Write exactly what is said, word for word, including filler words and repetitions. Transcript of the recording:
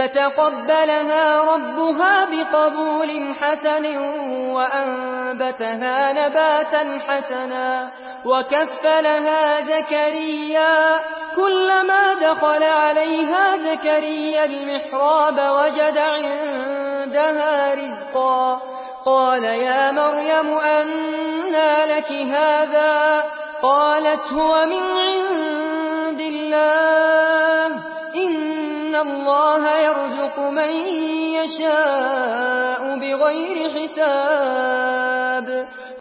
فتقبلها ربها بقبول حسن وأنبتها نباتا حسنا وكفلها زكريا كلما دخل عليها زكريا المحراب وجد عندها رزقا قال يا مريم أنى لك هذا قالت هو من عند الله إن الله يرزق من يشاء بغير حساب